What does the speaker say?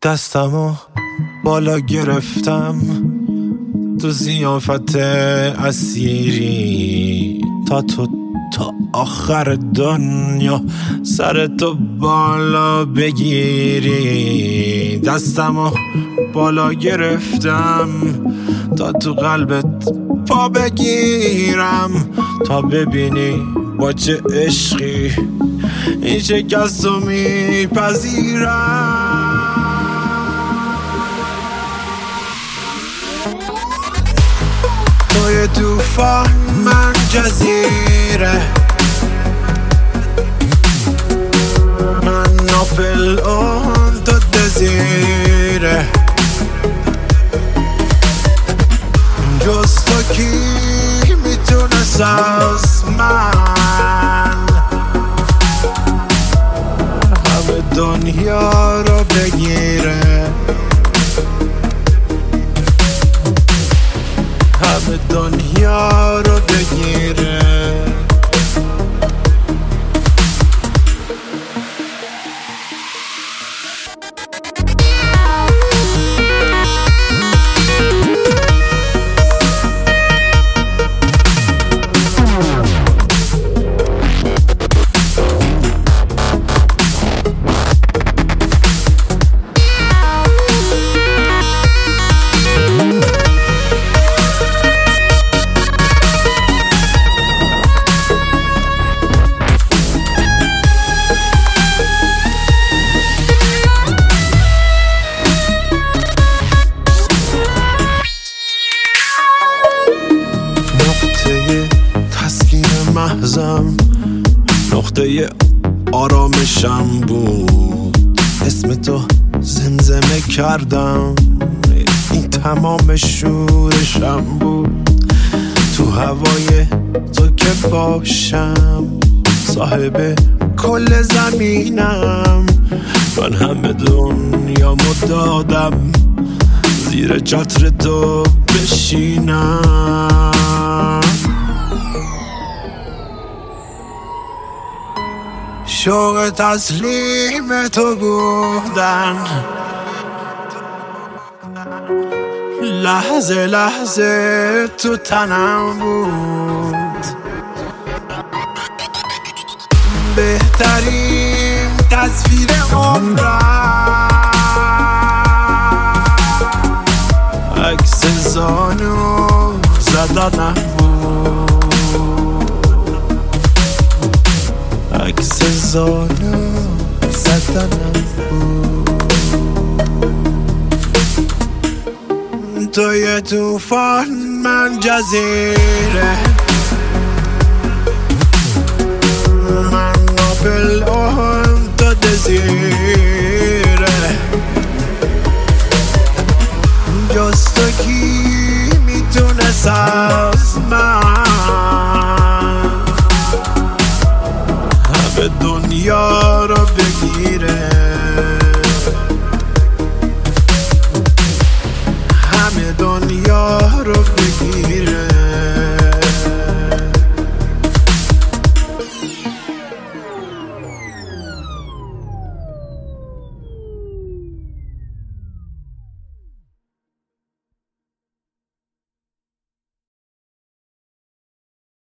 دستمو بالا گرفتم تو ضیافت اسیری تا آخر دنیا سر تو بالا بگیری. دستمو بالا گرفتم تا تو قلبت پا بگیرم تا ببینی با چه عشقی این شکست رو میپذیرم. توی توفان من جزیره، من ناپل اون تو دزیره، جز تو کی میتونست از من همه دنیا رو بگیره، همه دنیا رو بگیره. تسکین محضم نقطه آرامشم بود، اسم تو زمزمه کردم این تمام شورشم بود. تو هوای تو که باشم صاحب کل زمینم، من همه دنیامو دادم زیر چتر تو بشینم. شوق تسلیم تو بودن لحظه لحظه تو تنم بود، بهترین تصویر عمرم عکس زانو زدنم بود، عکس زانو زدنم بود. توی توفان من جزیره، من ناپل اون تو دزیره، جز تو کی